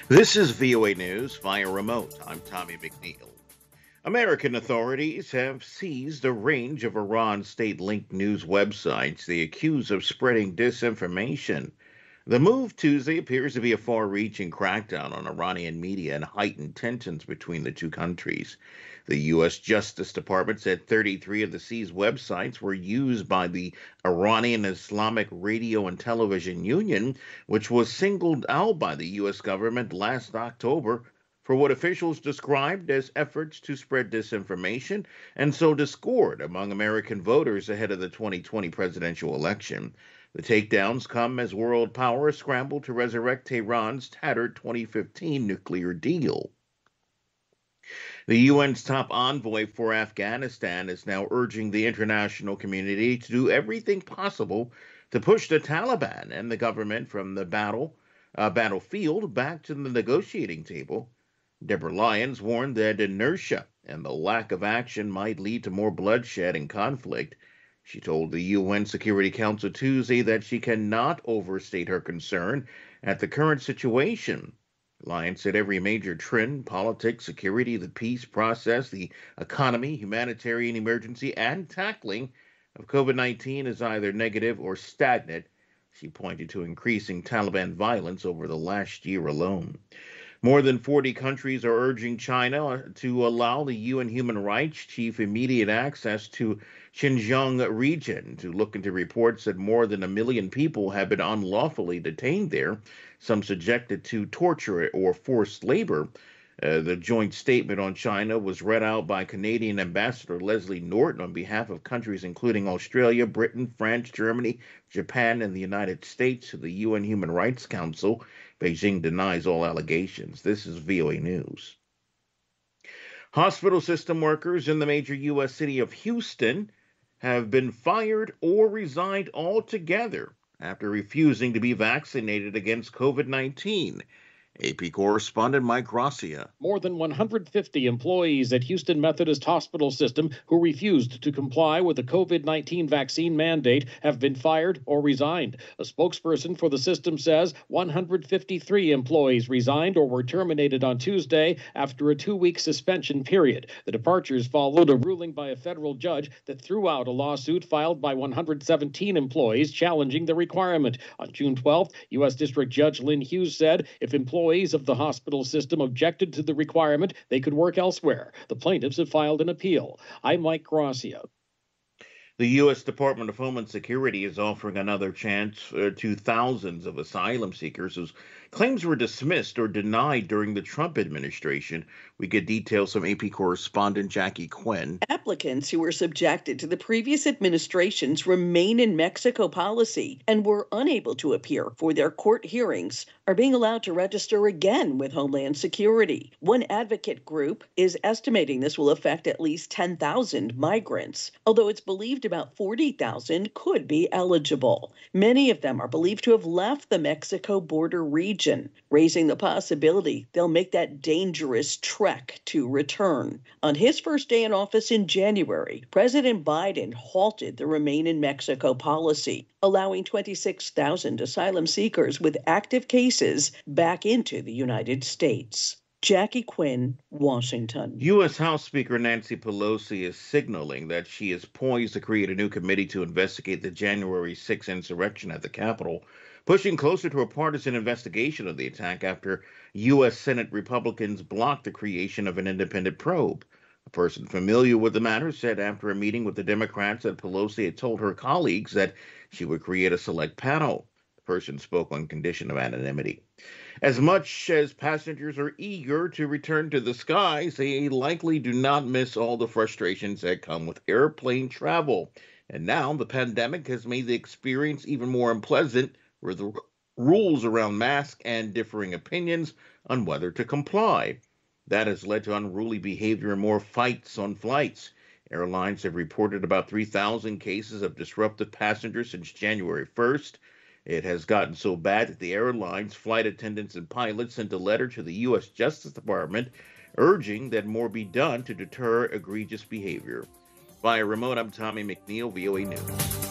This is VOA News via remote. I'm Tommy McNeil. American authorities have seized a range of Iran state-linked news websites they accuse of spreading disinformation. The move Tuesday appears to be a far-reaching crackdown on Iranian media and heightened tensions between the two countries. The U.S. Justice Department said 33 of the seized websites were used by the Iranian Islamic Radio and Television Union, which was singled out by the U.S. government last October for what officials described as efforts to spread disinformation and sow discord among American voters ahead of the 2020 presidential election. The takedowns come as world powers scramble to resurrect Tehran's tattered 2015 nuclear deal. The UN's top envoy for Afghanistan is now urging the international community to do everything possible to push the Taliban and the government from the battlefield back to the negotiating table. Deborah Lyons warned that inertia and the lack of action might lead to more bloodshed and conflict. She told the UN Security Council Tuesday that she cannot overstate her concern at the current situation. Lyons said every major trend, politics, security, the peace process, the economy, humanitarian emergency, and tackling of COVID-19 is either negative or stagnant. She pointed to increasing Taliban violence over the last year alone. More than 40 countries are urging China to allow the UN Human Rights Chief immediate access to Xinjiang region to look into reports that more than 1 million people have been unlawfully detained there, some subjected to torture or forced labor. The joint statement on China was read out by Canadian Ambassador Leslie Norton on behalf of countries including Australia, Britain, France, Germany, Japan, and the United States to the UN Human Rights Council. Beijing denies all allegations. This is VOA News. Hospital system workers in the major U.S. city of Houston have been fired or resigned altogether after refusing to be vaccinated against COVID-19. AP correspondent Mike Gracia. More than 150 employees at Houston Methodist Hospital System who refused to comply with the COVID-19 vaccine mandate have been fired or resigned. A spokesperson for the system says 153 employees resigned or were terminated on Tuesday after a 2-week suspension period. The departures followed a ruling by a federal judge that threw out a lawsuit filed by 117 employees challenging the requirement. On June 12th, U.S. District Judge Lynn Hughes said if employees of the hospital system objected to the requirement, they could work elsewhere. The plaintiffs have filed an appeal. I'm Mike Gracia. The U.S. Department of Homeland Security is offering another chance to thousands of asylum seekers whose claims were dismissed or denied during the Trump administration. We get details from AP correspondent Jackie Quinn. Applicants who were subjected to the previous administration's Remain in Mexico policy and were unable to appear for their court hearings are being allowed to register again with Homeland Security. One advocate group is estimating this will affect at least 10,000 migrants, although it's believed about 40,000 could be eligible. Many of them are believed to have left the Mexico border region, raising the possibility they'll make that dangerous trek to return. On his first day in office in January, President Biden halted the Remain in Mexico policy, allowing 26,000 asylum seekers with active cases back into the United States. Jackie Quinn, Washington. U.S. House Speaker Nancy Pelosi is signaling that she is poised to create a new committee to investigate the January 6th insurrection at the Capitol, pushing closer to a partisan investigation of the attack after U.S. Senate Republicans blocked the creation of an independent probe. A person familiar with the matter said after a meeting with the Democrats that Pelosi had told her colleagues that she would create a select panel. The person spoke on condition of anonymity. As much as passengers are eager to return to the skies, they likely do not miss all the frustrations that come with airplane travel. And now the pandemic has made the experience even more unpleasant, with the rules around masks and differing opinions on whether to comply. That has led to unruly behavior and more fights on flights. Airlines have reported about 3,000 cases of disruptive passengers since January 1st. It has gotten so bad that the airlines, flight attendants, and pilots sent a letter to the U.S. Justice Department urging that more be done to deter egregious behavior. Via remote, I'm Tommy McNeil, VOA News.